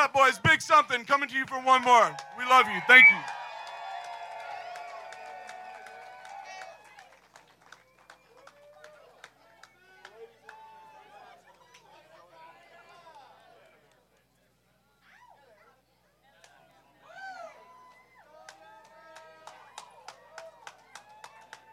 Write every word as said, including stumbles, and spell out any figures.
up, boys. Big something coming to you for one more. We love you. Thank you.